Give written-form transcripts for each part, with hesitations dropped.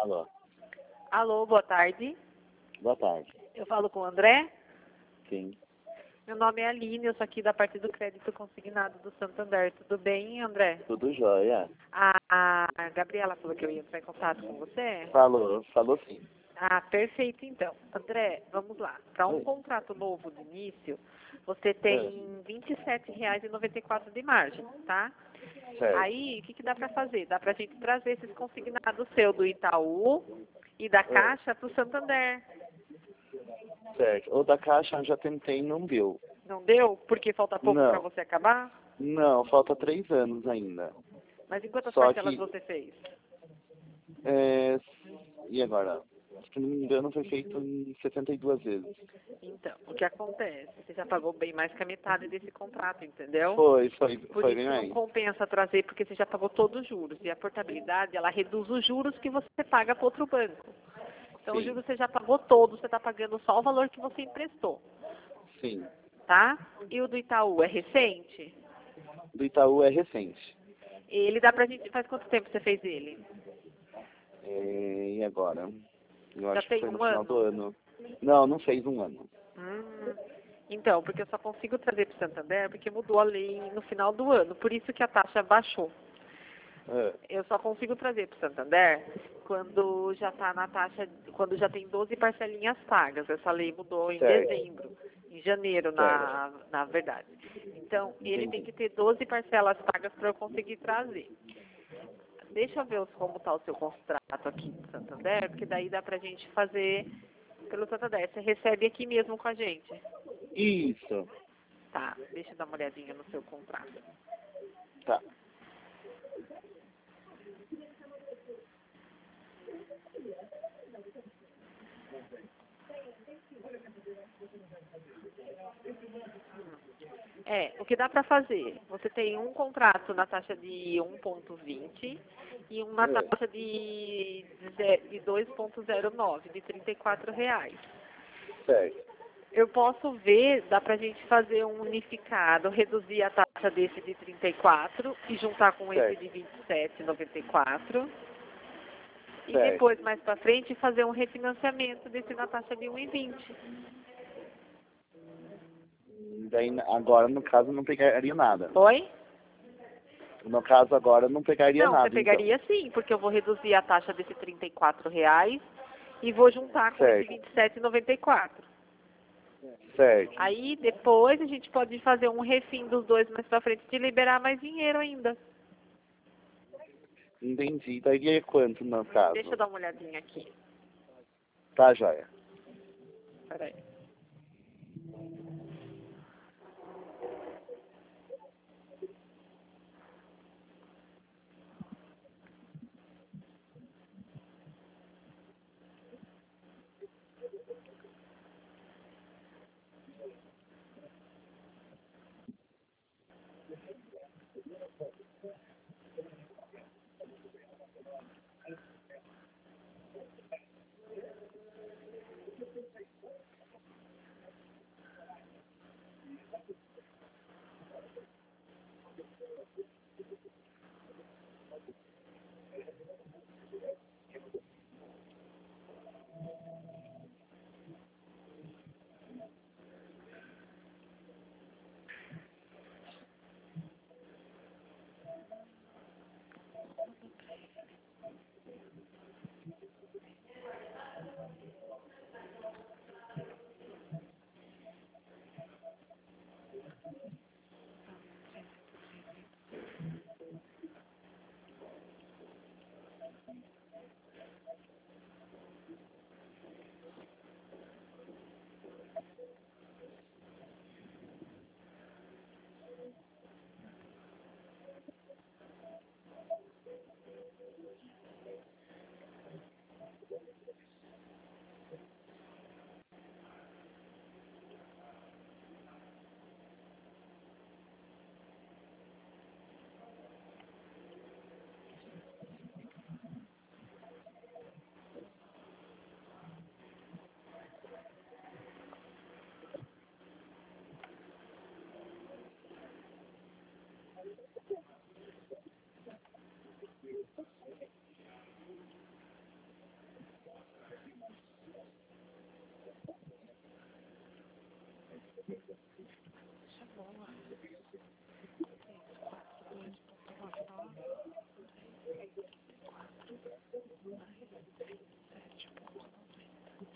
Alô, Alô, boa tarde. boa tarde. Eu falo com o André. Sim, Meu nome é Aline, eu sou aqui da parte do crédito consignado do Santander. Tudo bem, André? tudo jóia. A Gabriela falou que eu ia entrar em contato com você. Falou sim. Ah, perfeito então. André, vamos lá. Para um Oi. contrato novo de início, você É. tem R$ 27,94 de margem, tá? Certo, Aí, o que dá para fazer? Dá para a gente trazer esses consignados seu do Itaú e da Caixa para o Santander. certo. O da Caixa eu já tentei e não deu. Não deu? Porque falta pouco para Não, você acabar? não, falta 3 anos ainda. Mas em quantas Só parcelas que, você fez? é, e agora? Se não me engano, foi feito em 72 vezes. Então, o que acontece? Você já pagou bem mais que a metade desse contrato, entendeu? Foi Por isso bem que não mais. compensa trazer, porque você já pagou todos os juros. E a portabilidade, ela reduz os juros que você paga para outro banco. Então, os Sim, juros você já pagou todos, você está pagando só o valor que você emprestou, sim. tá? E o do Itaú é recente? Do Itaú é recente. Ele dá pra gente... Faz quanto tempo você fez ele? E agora? Eu Já acho que tem foi no um final do ano? ano. Não fez um ano. Hum, então, porque eu só consigo trazer para o Santander porque mudou a lei no final do ano, por isso que a taxa baixou. É, Eu só consigo trazer para o Santander quando já está na taxa, quando já tem 12 parcelinhas pagas. Essa lei mudou em certo, dezembro, em janeiro, certo. na verdade. Então, ele tem Entendi. que ter 12 parcelas pagas para eu conseguir trazer. Deixa eu ver como está o seu contrato aqui no Santander, porque daí dá para a gente fazer pelo Santander. Você recebe aqui mesmo com a gente. Isso. Tá, deixa eu dar uma olhadinha no seu contrato. Tá. O que dá para fazer? Você tem um contrato na taxa de 1,20 e um na É, taxa de 2,09, de R$ 34. certo. Eu posso ver, dá para a gente fazer um unificado, reduzir a taxa desse de 34 e juntar com esse Certo. de 27,94 e Certo. depois, mais para frente, fazer um refinanciamento desse na taxa de 1,20. Daí, agora, no caso, não pegaria nada. Oi? No caso, agora, não pegaria Não, você nada, então. pegaria sim, porque eu vou reduzir a taxa desse R$ 34 e vou juntar com esse Certo. 27,94. Certo. Aí depois a gente pode fazer um refim dos dois mais pra frente de liberar mais dinheiro ainda. Entendi. Daria quanto, no Deixa caso? eu dar uma olhadinha aqui. Tá, joia. Peraí. Deixa boa. 342,99. 7,90.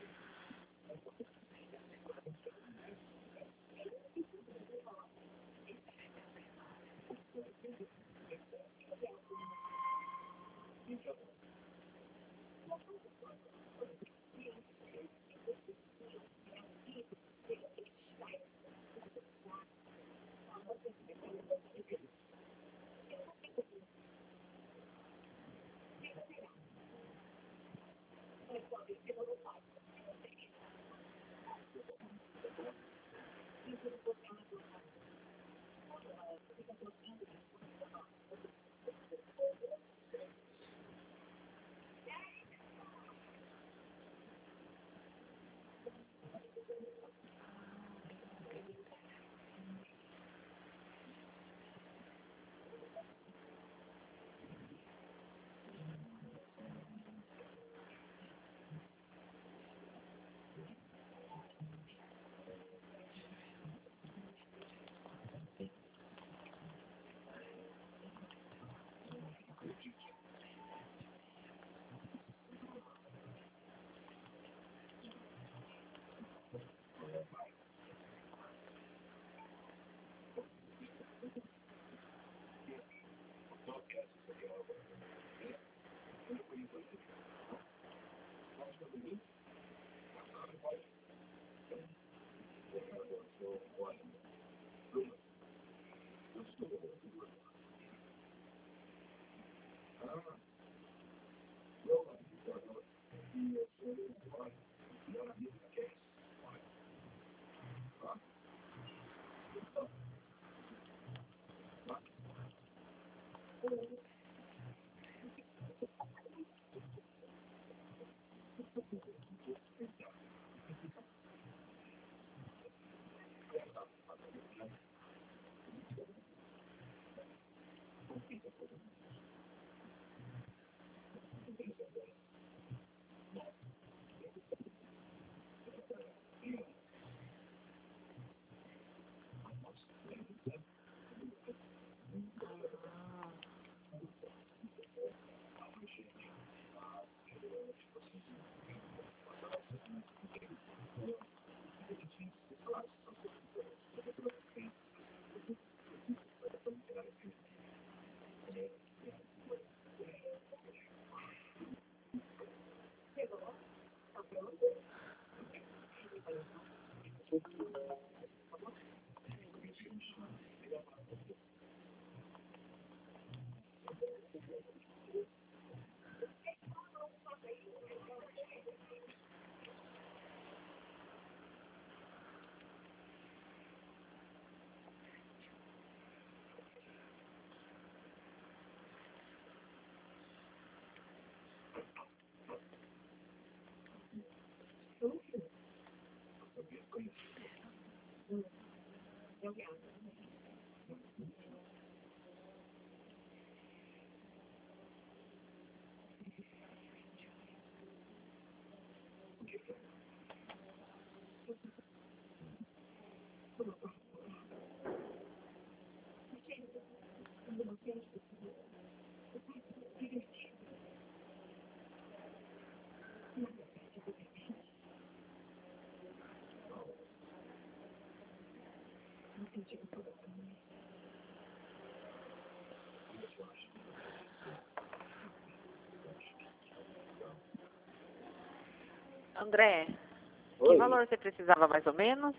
André, que Oi. valor você precisava mais ou menos?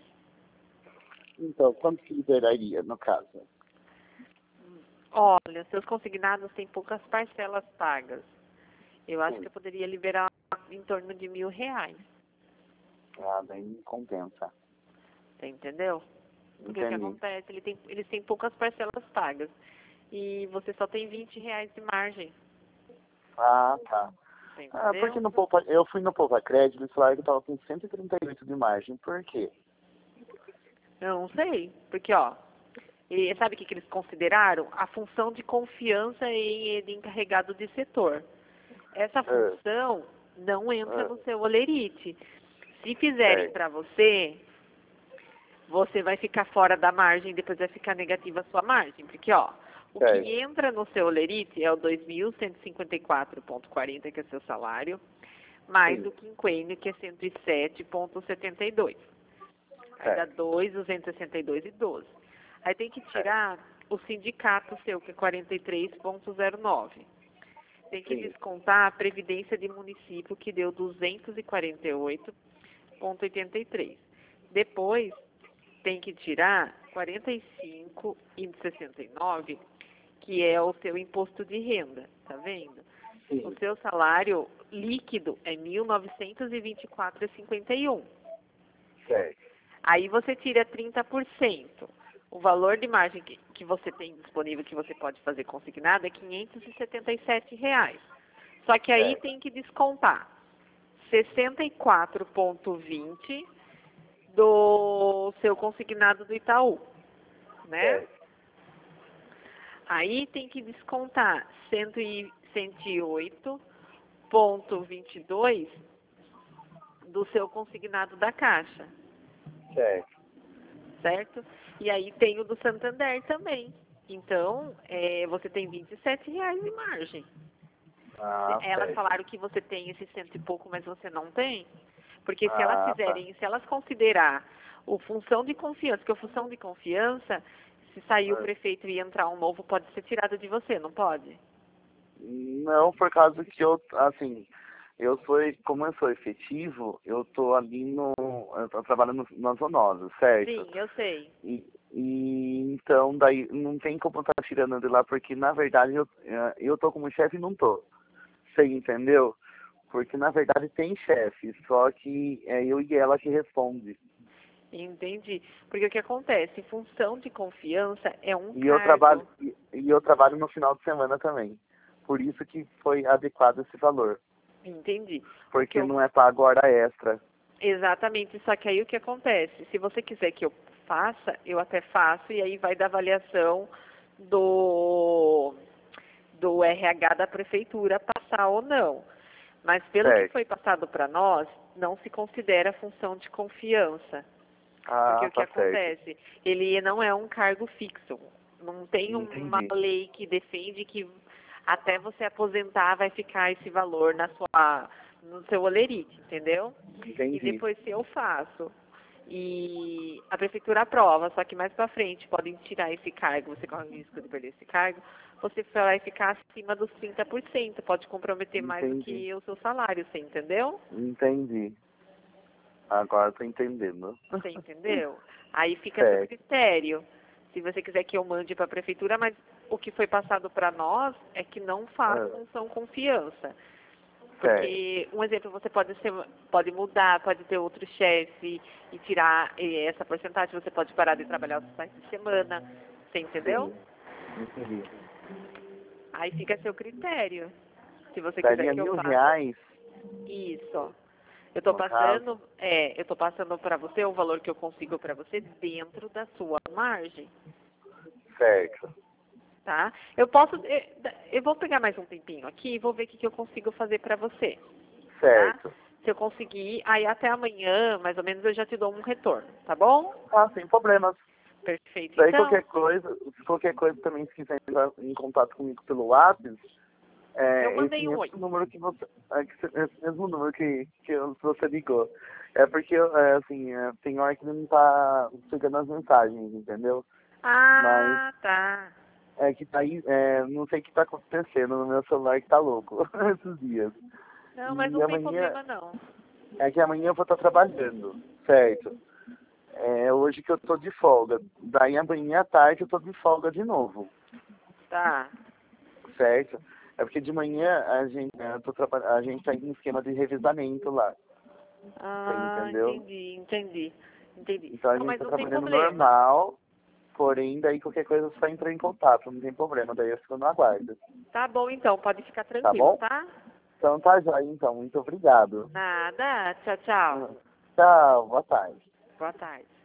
Então, quanto que liberaria, no caso? Olha, seus consignados têm poucas parcelas pagas. Eu acho Sim. que eu poderia liberar em torno de R$ 1.000. Ah, daí compensa. Você entendeu? Porque o que Entendi. acontece, eles têm poucas parcelas pagas. E você só tem R$ 20 de margem. Ah, tá. Você Ah, entendeu? porque no Poupa, eu fui no Poupa Crédito, eles falaram que tava com 138 de margem. Por quê? Eu não sei. Porque, ó, e sabe o que eles consideraram? A função de confiança em encarregado de setor. Essa função não entra no seu olerite. Se fizerem Certo. para você, você vai ficar fora da margem, depois vai ficar negativa a sua margem. Porque, ó, o Certo. que entra no seu Olerite é o 2.154,40, que é seu salário, mais Sim. o quinquênio, que é 107,72. Aí dá Certo. 2.262,12. Aí tem que tirar o sindicato seu, que é 43,09. Tem que Sim. descontar a previdência de município, que deu 248,83. Depois, tem que tirar 45,69, que é o seu imposto de renda, tá vendo? Sim. O seu salário líquido é 1.924,51. Certo. Aí você tira 30%. O valor de margem que você tem disponível, que você pode fazer consignado, é R$ 577. Só que aí Certo. tem que descontar 64,20 do seu consignado do Itaú, né? Certo. Aí tem que descontar 108,22 do seu consignado da Caixa, Certo. certo? E aí tem o do Santander também. Então, você tem R$ 27 de margem. Elas Certo. falaram que você tem esse cento e pouco, mas você não tem. Porque se elas Tá. fizerem, se elas considerar o função de confiança, que a função de confiança, se sair o prefeito e entrar um novo, pode ser tirado de você, não pode? Não, por causa que assim, como eu sou efetivo, eu tô ali eu tô trabalhando na zoonose, certo? Sim, eu sei. E então daí não tem como estar tirando de lá, porque na verdade eu tô como chefe e não tô. Você entendeu? Porque na verdade tem chefe, só que é eu e ela que responde. Entendi. Porque o que acontece? Função de confiança é um E eu cargo. trabalho no final de semana também. Por isso que foi adequado esse valor. Entendi. Porque não é pago hora extra. Exatamente, só que aí o que acontece? Se você quiser que eu faça, eu até faço, e aí vai da avaliação do RH da prefeitura passar ou não. Mas pelo que Certo. foi passado para nós, não se considera função de confiança. Porque o que Tá certo. acontece? Ele não é um cargo fixo. Não tem uma Entendi. lei que defende que até você aposentar vai ficar esse valor no seu olerite, entendeu? E Entendi. depois se eu faço e a prefeitura aprova, só que mais para frente podem tirar esse cargo, você corre o risco de perder esse cargo, você vai ficar acima dos 30%, pode comprometer mais do Entendi. que o seu salário, você entendeu? Entendi. Agora tô entendendo. Você entendeu? Aí fica a seu Certo. critério. Se você quiser que eu mande para a prefeitura, mas o que foi passado para nós é que não faz função confiança. Porque, um exemplo, você pode mudar, pode ter outro chefe e tirar essa porcentagem, você pode parar de trabalhar os finais de semana, você entendeu? Sim. Entendi. Aí fica a seu critério. Se você Daria quiser que eu faça. R$ 1.000. Isso. Eu tô No caso. passando para você o valor que eu consigo para você dentro da sua margem, Certo. tá? Eu vou pegar mais um tempinho aqui e vou ver o que eu consigo fazer para você. Certo. Tá? Se eu conseguir, aí até amanhã, mais ou menos, eu já te dou um retorno, tá bom? Sem problemas. Perfeito, Daí então. qualquer coisa também, se quiser entrar em contato comigo pelo WhatsApp, Eu esse mandei um oi. mesmo número que você, esse mesmo número que você ligou. É porque, tem hora que não tá chegando as mensagens, entendeu? Mas Ah, tá. é que tá aí, não sei o que tá acontecendo no meu celular que tá louco esses dias. Não, mas E não tem amanhã, problema não. é que amanhã eu vou estar trabalhando, certo? É hoje que eu tô de folga. Daí amanhã à tarde eu tô de folga de novo, Tá. certo? É porque de manhã a gente tá em esquema de revezamento lá, você entendeu? Entendi. Então a Não, gente mas tá não tem trabalhando problema. normal, porém daí qualquer coisa é só entrar em contato, não tem problema, daí eu fico no aguardo, Tá bom, então, pode ficar tá tranquilo, bom? tá? Então tá já, então, muito obrigado. Nada. Tchau, tchau. Tchau, boa tarde. Boa tarde.